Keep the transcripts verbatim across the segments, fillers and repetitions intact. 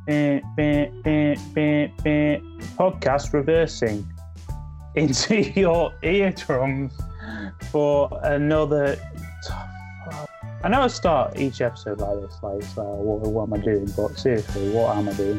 eh, eh, eh, eh, eh, podcast reversing into your eardrums for another. I know I start each episode like this, like, it's like what, what am I doing? But seriously, what am I doing?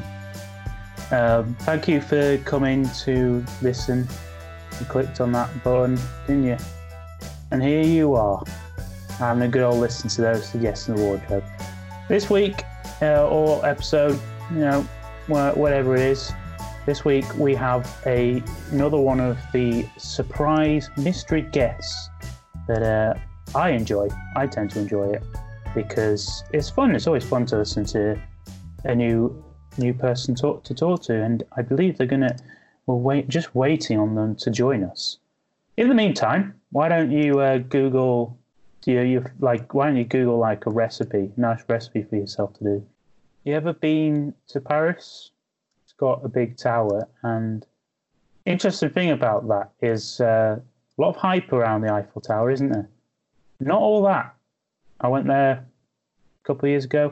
Um, thank you for coming to listen. You clicked on that button, didn't you? And here you are, having a good old listen to those Yes in the Wardrobe. This week, uh, or episode, you know, whatever it is, this week we have a another one of the surprise mystery guests that uh, I enjoy. I tend to enjoy it because it's fun. It's always fun to listen to a new new person talk to talk to, and I believe they're gonna. We're wait, just waiting on them to join us. In the meantime, why don't you uh, Google? Do you, you like? Why don't you Google like a recipe, nice recipe for yourself to do? You ever been to Paris? It's got a big tower, and interesting thing about that is uh, a lot of hype around the Eiffel Tower, isn't there? Not all that. I went there a couple of years ago.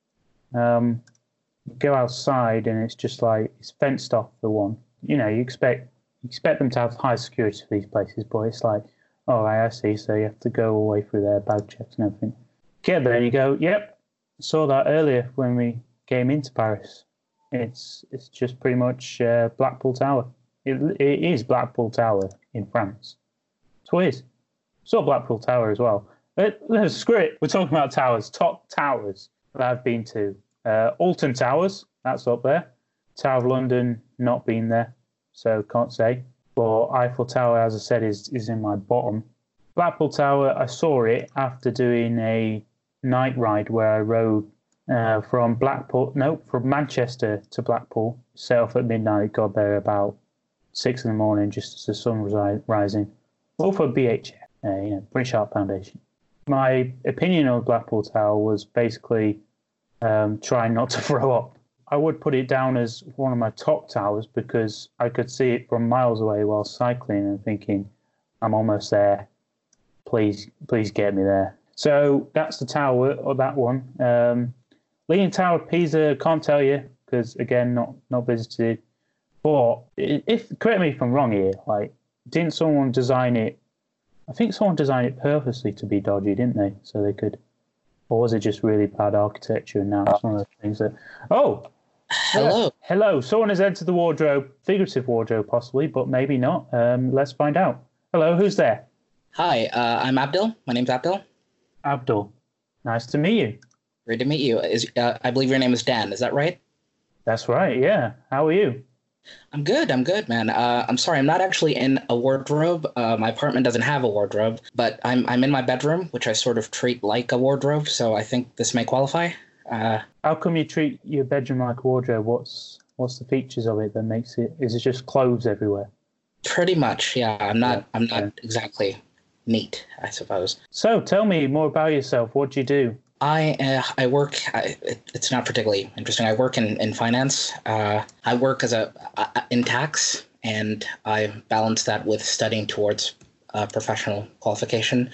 Um, go outside, and it's just like it's fenced off. The one, you know, you expect you expect them to have high security for these places, but it's like, oh, right, I see. So you have to go all the way through their bag checks and everything. Get there, and you go, yep, saw that earlier when we came into Paris. It's it's just pretty much uh, Blackpool Tower. It, it is Blackpool Tower in France. That's what it is. Saw Blackpool Tower as well. But, no, screw it. We're talking about towers. Top towers that I've been to. Uh, Alton Towers, that's up there. Tower of London, not been there, so can't say. But Eiffel Tower, as I said, is, is in my bottom. Blackpool Tower, I saw it after doing a night ride where I rode uh, from Blackpool, no, from Manchester to Blackpool. Set off at midnight, got there about six in the morning, just as the sun was ri- rising. All for B H F, uh, you know, British Heart Foundation. My opinion of Blackpool Tower was basically um, trying not to throw up. I would put it down as one of my top towers because I could see it from miles away while cycling and thinking, I'm almost there. Please, please get me there. So that's the tower, or that one. Um, Leaning Tower of Pisa, can't tell you because, again, not not visited. But if correct me if I'm wrong here, like, didn't someone design it? I think someone designed it purposely to be dodgy, didn't they? So they could, or was it just really bad architecture? And now it's one of the things that. Oh, hello, yeah. hello. Someone has entered the wardrobe, figurative wardrobe possibly, but maybe not. Um, let's find out. Hello, who's there? Hi, uh, I'm Abdul. My name's Abdul. Abdul, nice to meet you. Great to meet you. Is uh, I believe your name is Dan. Is that right? That's right. Yeah. How are you? I'm good. I'm good, man. Uh, I'm sorry. I'm not actually in a wardrobe. Uh, my apartment doesn't have a wardrobe, but I'm I'm in my bedroom, which I sort of treat like a wardrobe. So I think this may qualify. Uh, How come you treat your bedroom like a wardrobe? What's what's the features of it that makes it? Is it just clothes everywhere? Pretty much, yeah. I'm not. Yeah. I'm not Yeah. exactly neat, I suppose. So tell me more about yourself. What do you do? I uh, I work. I, it, it's not particularly interesting. I work in in finance. Uh, I work as a uh, in tax, and I balance that with studying towards uh, professional qualification.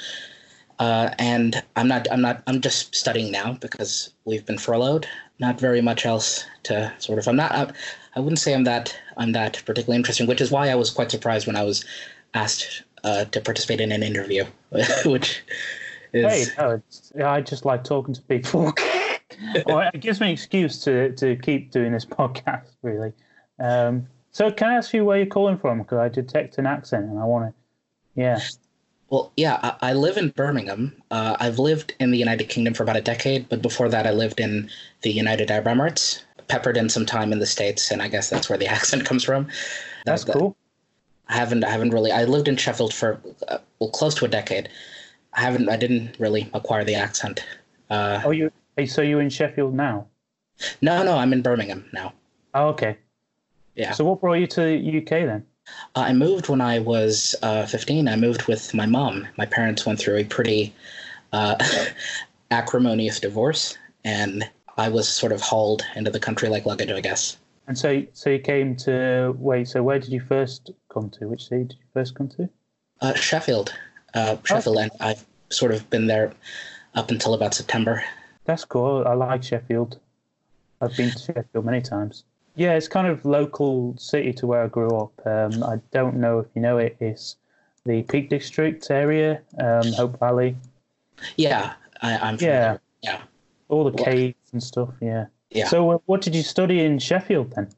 Uh, and I'm not. I'm not. I'm just studying now because we've been furloughed. Not very much else to sort of. I'm not. I, I wouldn't say I'm that. I'm that particularly interesting, which is why I was quite surprised when I was asked uh, to participate in an interview, which. Is... Hey, no, it's, I just like talking to people. Well, it gives me an excuse to, to keep doing this podcast, really. Um, so can I ask you where you're calling from? Because I detect an accent and I want to, yeah. Well, yeah, I, I live in Birmingham. Uh, I've lived in the United Kingdom for about a decade, but before that I lived in the United Arab Emirates, peppered in some time in the States, and I guess that's where the accent comes from. That's the, cool. I haven't, I haven't really, I lived in Sheffield for, uh, well, close to a decade. I haven't. I didn't really acquire the accent. Uh, oh, you. So you're in Sheffield now? No, no. I'm in Birmingham now. Oh, okay. Yeah. So what brought you to the U K then? Uh, I moved when I was uh, fifteen. I moved with my mom. My parents went through a pretty uh, acrimonious divorce, and I was sort of hauled into the country like luggage, I guess. And so, so you came to wait. So where did you first come to? Which city did you first come to? Uh, Sheffield. Uh, Sheffield, okay. And I've sort of been there up until about September. That's cool. I like Sheffield. I've been to Sheffield many times. Yeah, it's kind of local city to where I grew up. Um, I don't know if you know it. It's the Peak District area, um, Hope Valley. Yeah, I, I'm Yeah, familiar. Yeah. all the Well, caves and stuff. Yeah. yeah. So, uh, what did you study in Sheffield then?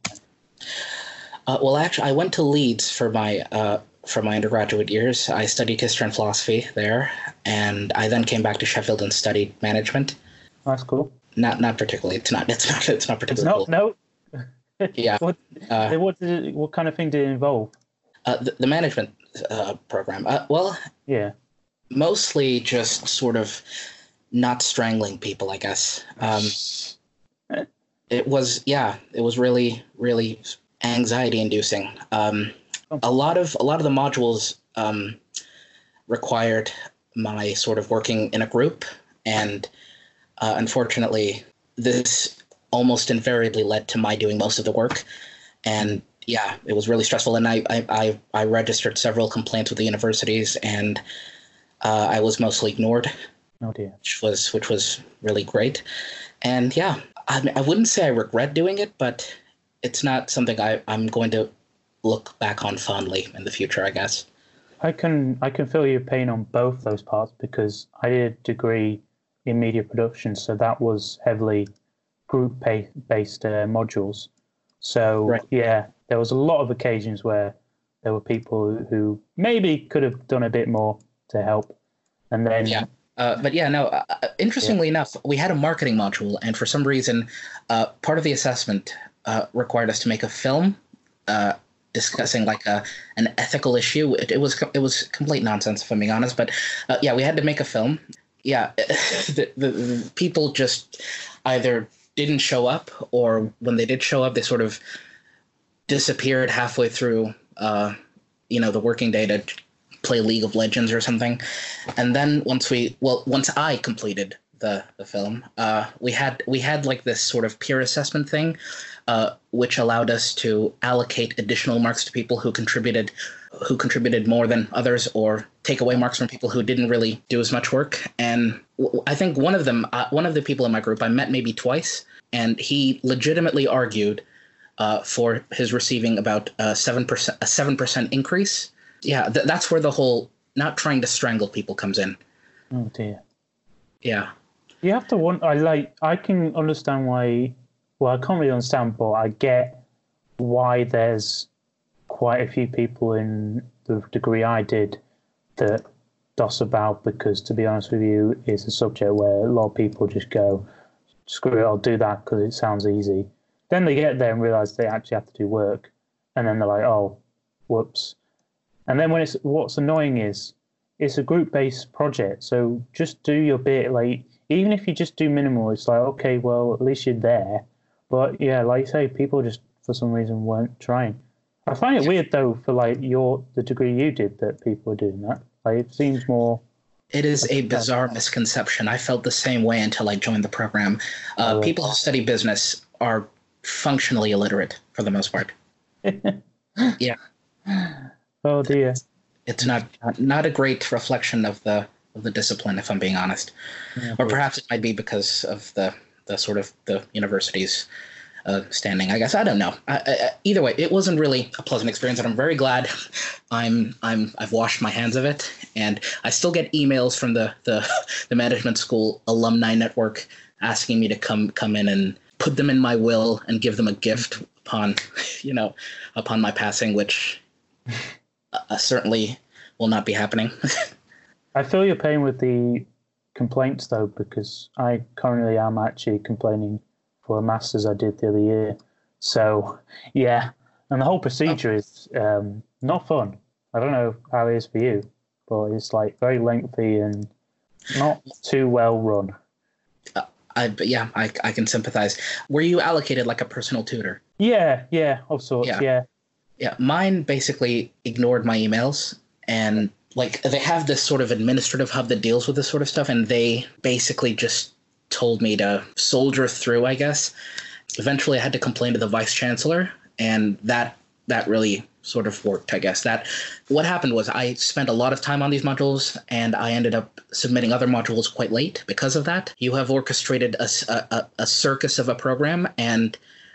Uh, well, actually, I went to Leeds for my uh, for my undergraduate years. I studied history and philosophy there, and I then came back to Sheffield and studied management. That's cool. Not not particularly. It's not. It's not. It's not It's particularly not cool. no. Yeah. what, Uh, what did it, what kind of thing did it involve? uh, the, the management uh, program. Uh, well, Yeah. mostly just sort of not strangling people, I guess. Um, it was yeah. It was really really anxiety inducing. Um, a lot of a lot of the modules um, required my sort of working in a group, and uh, unfortunately, this almost invariably led to my doing most of the work. And yeah, it was really stressful. And I I I, I registered several complaints with the universities, and uh, I was mostly ignored, Oh dear. which was which was really great. And yeah, I I wouldn't say I regret doing it, but it's not something I, I'm going to look back on fondly in the future, I guess. I can I can feel your pain on both those parts because I did a degree in media production, so that was heavily group pay, based uh, modules. So Right. yeah, there was a lot of occasions where there were people who maybe could have done a bit more to help, and then Yeah. Uh, but yeah, no, uh, interestingly yeah. enough, we had a marketing module, and for some reason, uh, part of the assessment uh, required us to make a film uh, discussing like a an ethical issue. It, it was it was complete nonsense, if I'm being honest. But uh, yeah, we had to make a film. Yeah, the, the, the people just either didn't show up, or when they did show up, they sort of disappeared halfway through, uh, you know, the working day to play League of Legends or something. And then once we, well, once I completed the the film, uh, we had we had like this sort of peer assessment thing, uh, which allowed us to allocate additional marks to people who contributed who contributed more than others, or take away marks from people who didn't really do as much work. And I think one of them, uh, one of the people in my group, I met maybe twice, and he legitimately argued uh, for his receiving about a seven percent a seven percent increase. Yeah, th- that's where the whole not trying to strangle people comes in. Oh dear. Yeah. You have to want. I like. I can understand why. Well, I can't really understand, but I get why there's quite a few people in the degree I did that doss about, because to be honest with you, it's a subject where a lot of people just go, screw it, I'll do that because it sounds easy. Then they get there and realize they actually have to do work, and then they're like, oh, whoops. And then when it's what's annoying is it's a group-based project, so just do your bit. Like even if you just do minimal, it's like okay, well at least you're there. But yeah, like you say, people just for some reason weren't trying. I find it weird though for like your the degree you did that people are doing that. Like it seems more. It is a bizarre misconception. I felt the same way until I joined the program. Uh, Oh. People who study business are functionally illiterate for the most part. Yeah. Oh dear. It's not not a great reflection of the of the discipline, if I'm being honest. Yeah, Or perhaps it might be because of the the sort of the university's uh, standing, I guess. I don't know. I, I, either way, it wasn't really a pleasant experience, and I'm very glad I'm I'm I've washed my hands of it. And I still get emails from the the, the management school alumni network asking me to come come in and put them in my will and give them a gift upon you know upon my passing, which uh, certainly will not be happening. I feel your pain with the complaints though, because I currently am actually complaining for a master's I did the other year. So yeah, and the whole procedure is um, not fun. I don't know how it is for you, but it's like very lengthy and not too well run. uh, I but yeah, I I can sympathize. Were you allocated like a personal tutor? Yeah, yeah, of sorts. Yeah. Yeah, Yeah, mine basically ignored my emails, and like they have this sort of administrative hub that deals with this sort of stuff, and they basically just told me to soldier through, I guess. Eventually I had to complain to the vice chancellor, and that that really sort of worked, I guess. That what happened was I spent a lot of time on these modules, and I ended up submitting other modules quite late because of that. You have orchestrated a, a, a circus of a program, and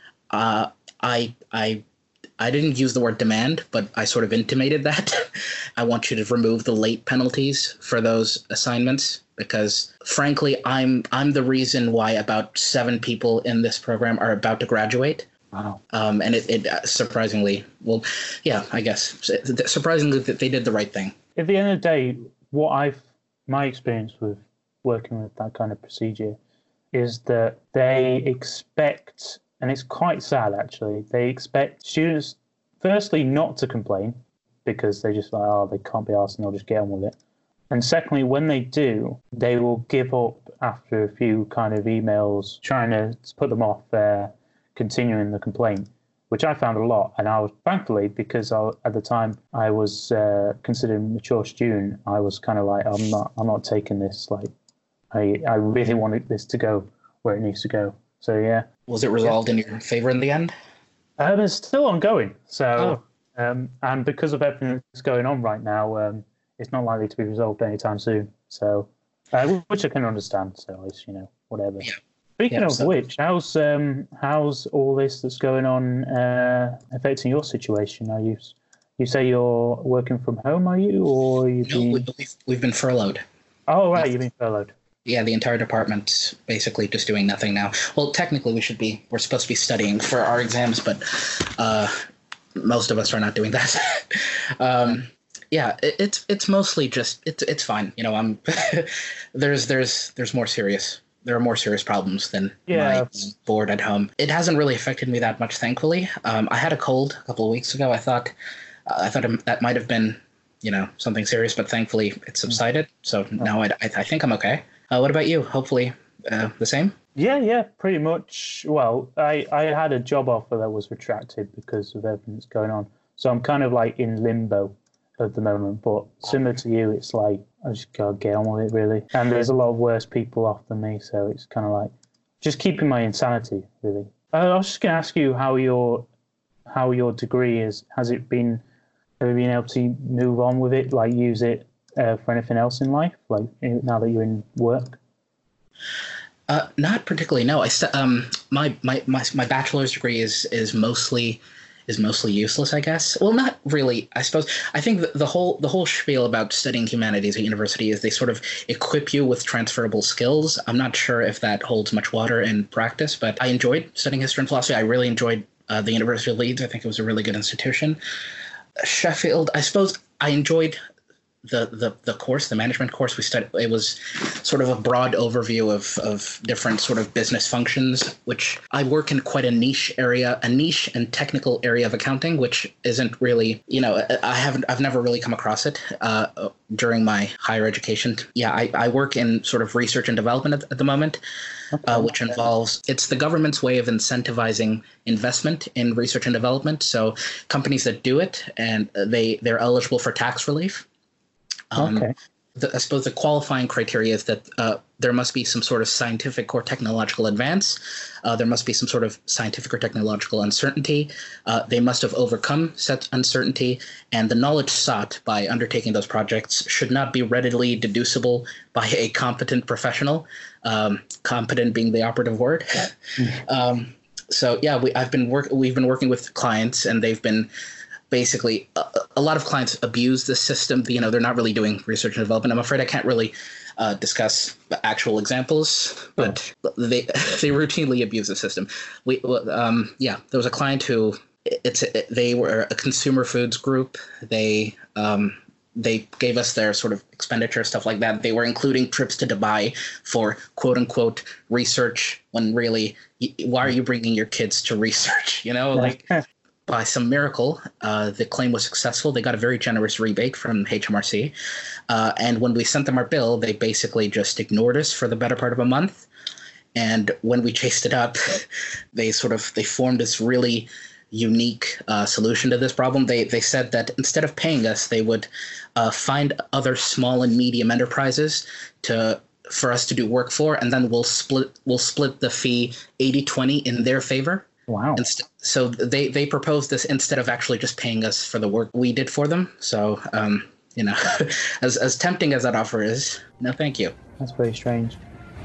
uh, I I I didn't use the word demand, but I sort of intimated that. I want you to remove the late penalties for those assignments because, frankly, I'm I'm the reason why about seven people in this program are about to graduate. Wow. Um, and it, it uh, surprisingly, well, yeah, I guess surprisingly that they did the right thing. At the end of the day, what I've my experience with working with that kind of procedure is that they expect, and it's quite sad actually, they expect students firstly not to complain because they just like, oh, they can't be asked and they'll just get on with it. And secondly, when they do, they will give up after a few kind of emails trying to put them off uh, continuing the complaint, which I found a lot. And I was, thankfully, because I, at the time I was uh, considered a mature student, I was kind of like, I'm not, I'm not taking this. Like, I, I really wanted this to go where it needs to go. So yeah. Was it resolved in your favor in the end? Um, it's still ongoing. So, oh. um, and because of everything that's going on right now, um, it's not likely to be resolved anytime soon. So, uh, which I can understand. So, it's, you know, whatever. Yeah. Speaking yeah, of so. which, how's um how's all this that's going on uh, affecting your situation? Are you you say you're working from home? Are you or you? No, been... we've we've been furloughed. Oh right, you've been furloughed. Yeah, the entire department's basically just doing nothing now. Well, technically, we should be we're supposed to be studying for our exams, but uh, most of us are not doing that. um, yeah, it, it's it's mostly just it's it's fine. You know, I'm there's there's there's more serious. There are more serious problems than yeah. my bored at home. It hasn't really affected me that much, thankfully. Um, I had a cold a couple of weeks ago. I thought, uh, I thought that might have been, you know, something serious, but thankfully it subsided. So now I, I think I'm okay. Uh, what about you? Hopefully uh, the same? Yeah, yeah, pretty much. Well, I, I had a job offer that was retracted because of everything that's going on. So I'm kind of like in limbo at the moment, but similar to you, it's like I just gotta get on with it really. And there's a lot of worse people off than me, so it's kind of like just keeping my insanity really. Uh, I was just gonna ask you how your how your degree is. Has it been? Have you been able to move on with it? Like use it uh, for anything else in life? Like now that you're in work? Uh, not particularly. No, I st- um my, my my my bachelor's degree is is mostly. is mostly useless, I guess. Well, not really, I suppose. I think the, the whole the whole spiel about studying humanities at university is they sort of equip you with transferable skills. I'm not sure if that holds much water in practice, but I enjoyed studying history and philosophy. I really enjoyed uh, the University of Leeds. I think it was a really good institution. Sheffield, I suppose I enjoyed the, the, the course, the management course we studied. It was sort of a broad overview of, of different sort of business functions, which I work in quite a niche area, a niche and technical area of accounting, which isn't really, you know, I haven't, I've never really come across it uh, during my higher education. Yeah, I, I work in sort of research and development at, at the moment, okay. uh, which involves, it's the government's way of incentivizing investment in research and development. So companies that do it, and they, they're eligible for tax relief. Um, okay. The, I suppose the qualifying criteria is that uh, there must be some sort of scientific or technological advance. Uh, there must be some sort of scientific or technological uncertainty. Uh, they must have overcome such uncertainty, and the knowledge sought by undertaking those projects should not be readily deducible by a competent professional, um, competent being the operative word. um, so yeah, we, I've been work, we've been working with clients, and they've been basically, a, a lot of clients abuse this system. You know, they're not really doing research and development. I'm afraid I can't really uh, discuss actual examples, but oh. they they routinely abuse the system. We, um, yeah, there was a client who it's it, they were a consumer foods group. They um, they gave us their sort of expenditure, stuff like that. They were including trips to Dubai for quote unquote research, when really, why are you bringing your kids to research? You know, like. By some miracle, uh, the claim was successful. They got a very generous rebate from H M R C. Uh, and when we sent them our bill, they basically just ignored us for the better part of a month. And when we chased it up, they sort of they formed this really unique uh, solution to this problem. They they said that instead of paying us, they would uh, find other small and medium enterprises to for us to do work for, and then we'll split we'll split the fee eighty twenty in their favor. Wow. Inst- so they they proposed this instead of actually just paying us for the work we did for them. So um, you know, as as tempting as that offer is, no, thank you. That's very strange.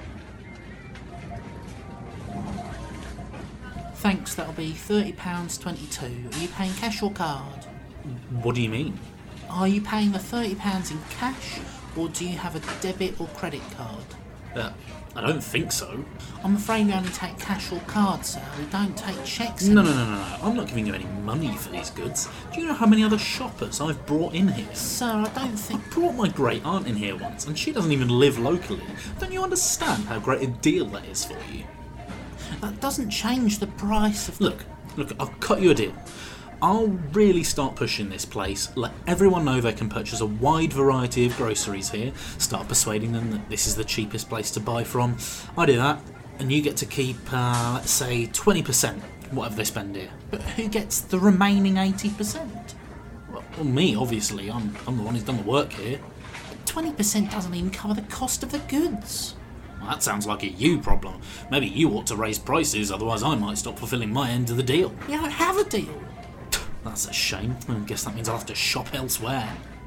Thanks, that'll be thirty pounds twenty-two. Are you paying cash or card? What do you mean? Are you paying the thirty pounds in cash, or do you have a debit or credit card? Uh, I don't think so. I'm afraid we only take cash or card, sir. We don't take cheques. No, no, no, no, no. I'm not giving you any money for these goods. Do you know how many other shoppers I've brought in here? Sir, I don't think... I brought my great aunt in here once, and she doesn't even live locally. Don't you understand how great a deal that is for you? That doesn't change the price of... Look, look, I'll cut you a deal. I'll really start pushing this place, let everyone know they can purchase a wide variety of groceries here, start persuading them that this is the cheapest place to buy from. I do that, and you get to keep, uh, let's say, twenty percent, whatever they spend here. But who gets the remaining eighty percent? Well, well, me, obviously. I'm, I'm the one who's done the work here. twenty percent doesn't even cover the cost of the goods. Well, that sounds like a you problem. Maybe you ought to raise prices, otherwise I might stop fulfilling my end of the deal. You don't have a deal. That's a shame. I guess that means I'll have to shop elsewhere.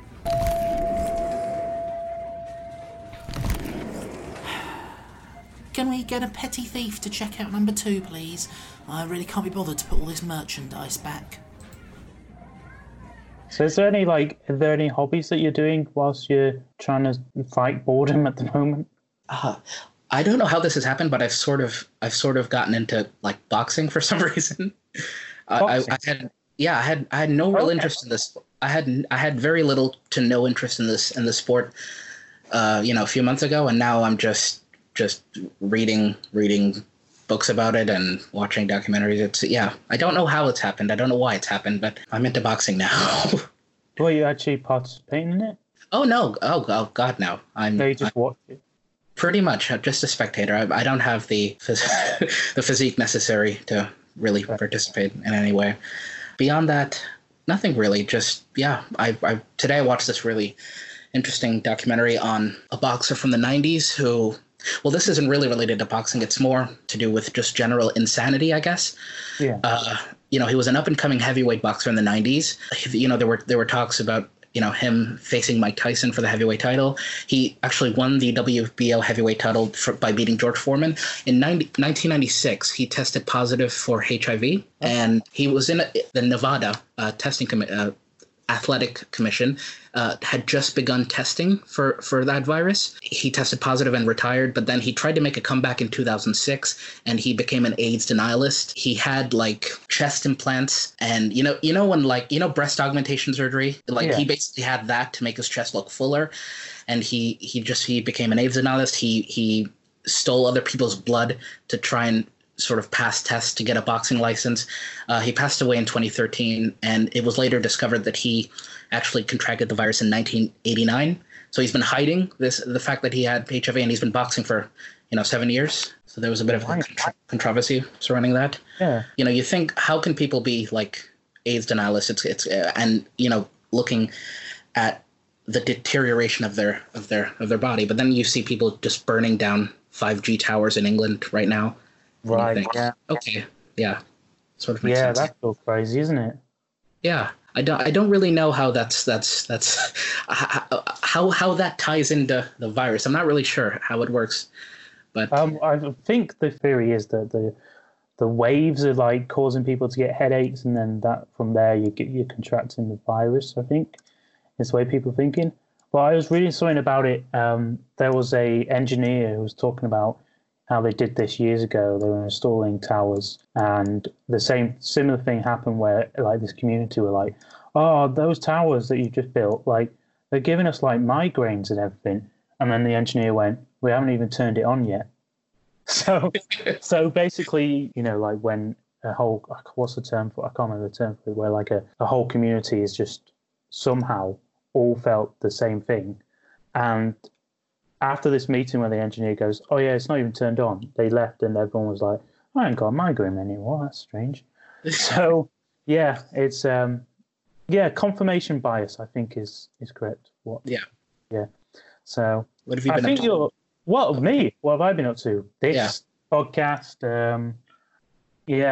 Can we get a petty thief to check out number two, please? I really can't be bothered to put all this merchandise back. So is there any like are there any hobbies that you're doing whilst you're trying to fight boredom at the moment? Uh, I don't know how this has happened, but I've sort of I've sort of gotten into like boxing for some reason. I, I, I had yeah I had I had no real Okay. interest in this. I had I had very little to no interest in this in the sport. Uh, you know, a few months ago, and now I'm just just reading reading books about it and watching documentaries. It's yeah. I don't know how it's happened. I don't know why it's happened, but I'm into boxing now. Were you actually participating in it? oh no! Oh oh God, no! I'm. No, you just watched it. Pretty much, uh, just a spectator. I, I don't have the phys- the physique necessary to really participate in any way. Beyond that, nothing really. Just yeah, I, I today I watched this really interesting documentary on a boxer from the nineties who. Well, this isn't really related to boxing. It's more to do with just general insanity, I guess. Yeah. Uh, you know, he was an up and coming heavyweight boxer in the nineties. You know, there were there were talks about. You know, him facing Mike Tyson for the heavyweight title. He actually won the W B O heavyweight title for, by beating George Foreman. In ninety, nineteen ninety-six, he tested positive for H I V, and he was in a, the Nevada uh, testing com- uh, athletic commission uh, had just begun testing for, for that virus. He tested positive and retired, but then he tried to make a comeback in two thousand six, and he became an AIDS denialist. He had like chest implants, and you know, you know when like you know breast augmentation surgery, like Yeah. he basically had that to make his chest look fuller, and he he just he became an AIDS denialist. He he stole other people's blood to try and sort of pass tests to get a boxing license. Uh, he passed away in twenty thirteen, and it was later discovered that he actually contracted the virus in nineteen eighty-nine. So he's been hiding this the fact that he had H I V, and he's been boxing for you know seven years. So there was a bit of a contra- controversy surrounding that. Yeah. You know, you think how can people be like AIDS denialists? It's it's uh, and you know looking at the deterioration of their of their of their body, but then you see people just burning down five G towers in England right now. Right. Think, Yeah. Okay. Yeah. Sort of makes Yeah, sense. that's so crazy, isn't it? Yeah. I don't. I don't really know how that's that's that's how how that ties into the virus. I'm not really sure how it works, but Um, I think the theory is that the the waves are like causing people to get headaches, and then that from there you get you're contracting the virus. I think is the way people are thinking. But I was reading something about it. Um, there was a engineer who was talking about how they did this years ago. They were installing towers, and the same similar thing happened where like this community were like, "Oh, those towers that you just built, like they're giving us like migraines and everything." And then the engineer went, "We haven't even turned it on yet." So, so basically, you know, like when a whole what's the term for? I can't remember the term for it. Where like a, a whole community is just somehow all felt the same thing, and after this meeting where the engineer goes, "Oh yeah, it's not even turned on," they left and everyone was like, "I ain't got a migraine anymore. That's strange." So yeah, it's um, yeah, confirmation bias. I think is is correct. What? Yeah. Yeah. So what have you I been think up to? you're. What me? What have I been up to? This Yeah. podcast. Um, yeah,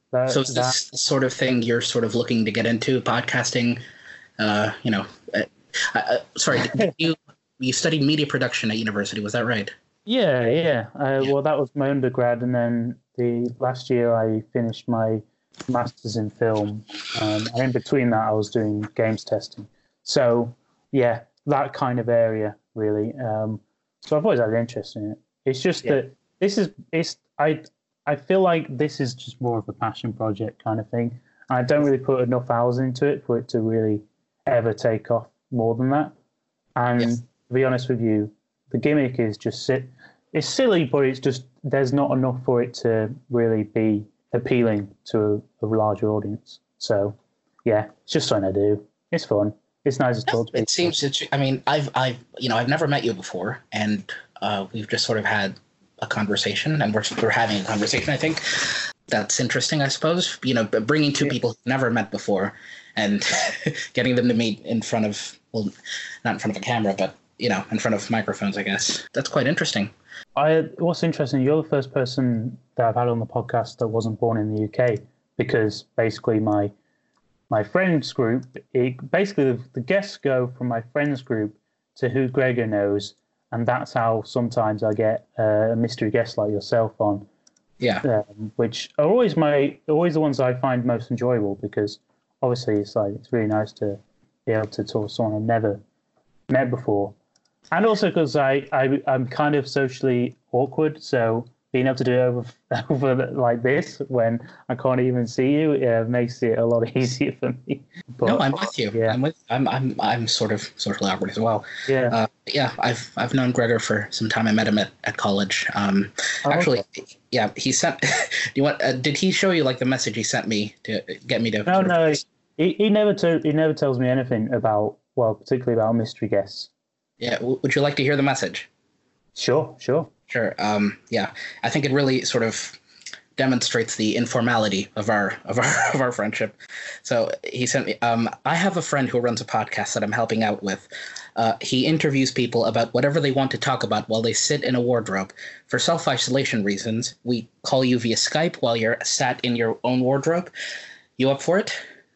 That, So is that, this the sort of thing you're sort of looking to get into, podcasting? Uh, you know, uh, uh, sorry, did you you studied media production at university, was that right? yeah, yeah. Uh, Yeah. Well, that was my undergrad, and then the last year I finished my masters in film, um, and in between that I was doing games testing. So yeah, that kind of area really. Um, so I've always had an interest in it. It's just Yeah. that this is it's I I feel like this is just more of a passion project kind of thing. I don't really put enough hours into it for it to really ever take off more than that. And Yes. to be honest with you, the gimmick is just sit. It's silly, but it's just there's not enough for it to really be appealing to a, a larger audience. So, yeah, it's just something I do. It's fun. It's nice to talk to people. It seems it's, I mean, I've, I've, you know, I've never met you before, and uh, we've just sort of had a conversation, and we're, we're having a conversation. I think that's interesting, I suppose. You know, but bringing two Yeah. people who've never met before and getting them to meet in front of, well, not in front of a camera, but, you know, in front of microphones, I guess. That's quite interesting. I, what's interesting, you're the first person that I've had on the podcast that wasn't born in the U K, because basically my my friends group, it, basically the, the guests go from my friends group to who Gregor knows, and that's how sometimes I get uh, a mystery guest like yourself on, Yeah. um, which are always my always the ones I find most enjoyable, because obviously it's like it's really nice to be able to talk to someone I've never met before. And also because I, I, I'm kind of socially awkward, so being able to do it over, over like this when I can't even see you uh, makes it a lot easier for me. But, No, I'm with you. Yeah. I'm with. I'm. I'm. I'm sort of socially awkward as well. yeah. Uh, yeah, I've I've known Gregor for some time. I met him at, at college. Um, Oh, actually, yeah, he sent. Do you want? Uh, did he show you like the message he sent me to get me to? no, sort of- no, he, he never to, he never tells me anything about, well, particularly about mystery guests. Yeah. W- would you like to hear the message? Sure, sure. Sure. Um, yeah, I think it really sort of demonstrates the informality of our of our of our friendship. So he sent me. Um, I have a friend who runs a podcast that I'm helping out with. Uh, he interviews people about whatever they want to talk about while they sit in a wardrobe. For self-isolation reasons, we call you via Skype while you're sat in your own wardrobe. You up for it?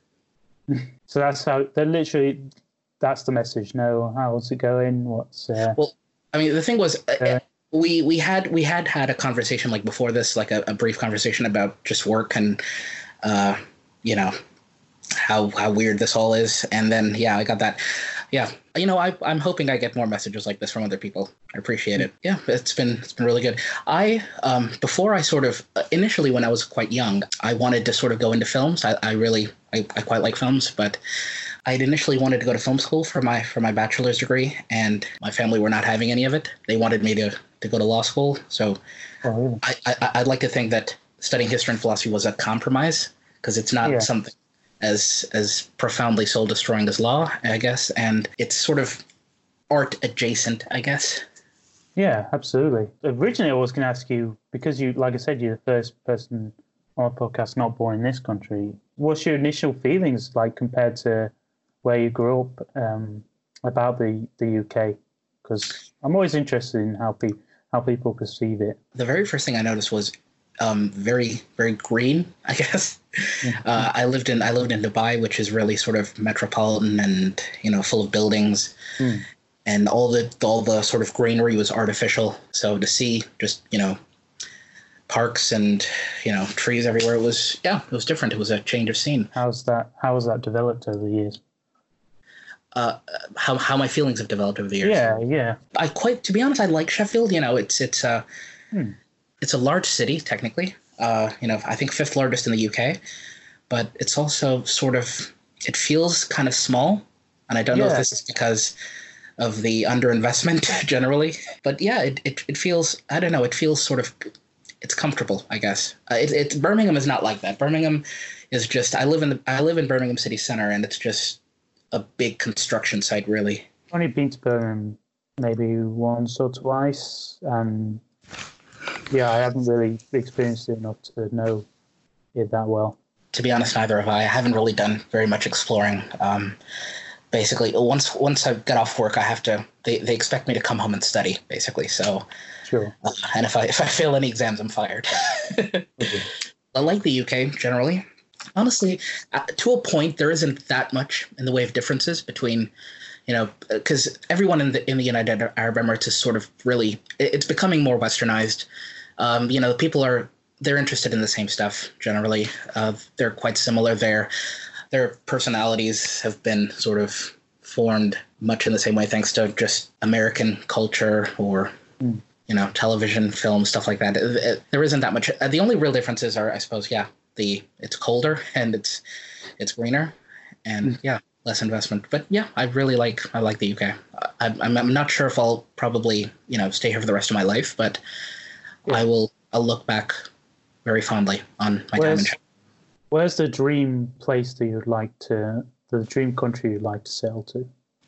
So that's how, they're literally, that's the message. No, how's it going? What's, uh, Well, I mean, the thing was, uh, Okay. we we had we had had a conversation like before this, like a, a brief conversation about just work and, uh, you know, how how weird this all is. And then yeah, I got that. Yeah, you know, I I'm hoping I get more messages like this from other people. I appreciate it. Yeah, it's been it's been really good. I um before I sort of initially when I was quite young, I wanted to sort of go into films. I I really I, I quite like films, but I'd initially wanted to go to film school for my for my bachelor's degree, and my family were not having any of it. They wanted me to, to go to law school. So oh, really? I, I, I'd like to think that studying history and philosophy was a compromise, because it's not Yeah. something as as profoundly soul destroying as law, I guess, and it's sort of art adjacent, I guess. Yeah, absolutely. Originally, I was going to ask you, because you, like I said, you're the first person on a podcast not born in this country. What's your initial feelings like compared to where you grew up um, about the, the U K? Because I'm always interested in how, pe- how people perceive it. The very first thing I noticed was um, very very green, I guess. Uh, I lived in I lived in Dubai, which is really sort of metropolitan and you know full of buildings, Mm. and all the all the sort of greenery was artificial. So to see just you know parks and you know trees everywhere, it was yeah it was different. It was a change of scene. How's that? How has that developed over the years? Uh, how how my feelings have developed over the years. Yeah, yeah. I quite to be honest, I like Sheffield. You know, it's it's a Hmm. it's a large city technically. Uh, you know, I think fifth largest in the U K, but it's also sort of it feels kind of small, and I don't know if Yeah. this is because of the underinvestment generally, but yeah, it, it it feels I don't know, it feels sort of it's comfortable, I guess. Uh, it, it's Birmingham is not like that. Birmingham is just I live in the I live in Birmingham city center, and it's just a big construction site, really. I've only been to Birmingham maybe once or twice, and yeah, I haven't really experienced it enough to know it that well. To be honest, neither have I. I haven't really done very much exploring. Um, basically, once once I get off work, I have to. They, they expect me to come home and study, basically. So, Sure. uh, and if I if I fail any exams, I'm fired. Okay. I like the U K generally. Honestly, uh, to a point, there isn't that much in the way of differences between, you know, because everyone in the in the United Arab Emirates is sort of really, it's becoming more westernized. Um, you know, people are they're interested in the same stuff generally. Uh, they're quite similar. Their their personalities have been sort of formed much in the same way thanks to just American culture or. Mm. You know, television, film, stuff like that. It, it, there isn't that much. Uh, the only real differences are, I suppose, yeah, the it's colder and it's it's greener, and mm. yeah, less investment. But yeah, I really like I like the U K. I, I'm I'm not sure if I'll probably you know stay here for the rest of my life, but yeah. I will. I'll look back very fondly on my where's, time in China. Where's the dream place that you'd like to, the dream country you'd like to sail to?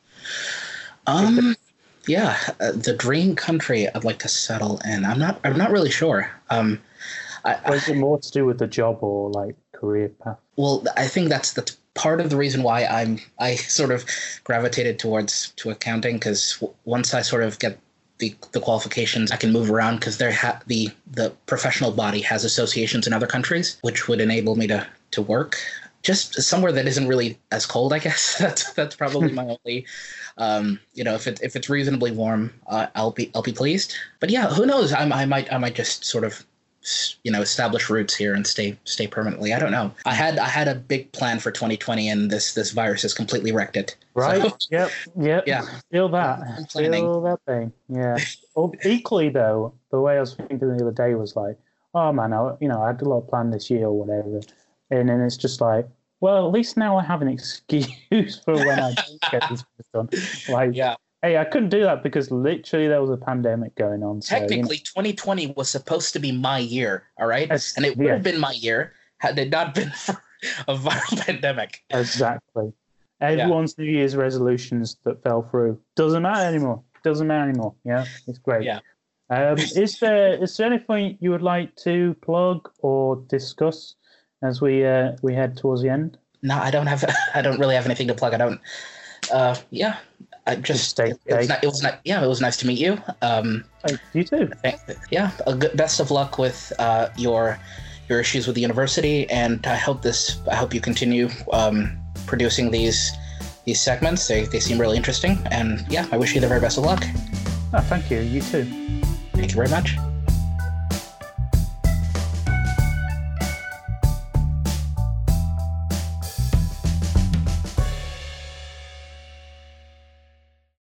Um. Yeah, uh, the dream country I'd like to settle in. I'm not. I'm not really sure. Um, I, or is it more to do with the job or like career path? Well, I think that's that's part of the reason why I'm. I sort of gravitated towards to accounting because w- once I sort of get the the qualifications, I can move around because there ha- the the professional body has associations in other countries, which would enable me to to work just somewhere that isn't really as cold. I guess that's that's probably my only. Um, you know, if it if it's reasonably warm, uh, I'll be I'll be pleased. But yeah, who knows? I, I might I might just sort of, you know, establish roots here and stay stay permanently. I don't know. I had I had a big plan for twenty twenty, and this this virus has completely wrecked it. Right. So, yep. Yep. Yeah. Feel that. Feel that thing. Yeah. Well, equally though, the way I was thinking the other day was like, oh man, I you know I had a lot of plan this year or whatever, and then it's just like. Well, at least now I have an excuse for when I don't get this done. Like, yeah. Hey, I couldn't do that because literally there was a pandemic going on. So, Technically, you know. twenty twenty was supposed to be my year, all right? As, and it would yeah. have been my year had it not been for a viral pandemic. Exactly. Everyone's yeah. New Year's resolutions that fell through. Doesn't matter anymore. Doesn't matter anymore. Yeah, it's great. Yeah. Um, is there is there anything you would like to plug or discuss? As we uh, we head towards the end. No, I don't have. I don't really have anything to plug. I don't. Uh, yeah, I just. Stay, it, it was not, it was not. Yeah, it was nice to meet you. Um, oh, you too. Yeah, a good, best of luck with uh, your your issues with the university, and I hope this. I hope you continue um, producing these these segments. They they seem really interesting, and yeah, I wish you the very best of luck. Oh, thank you. You too. Thank you very much.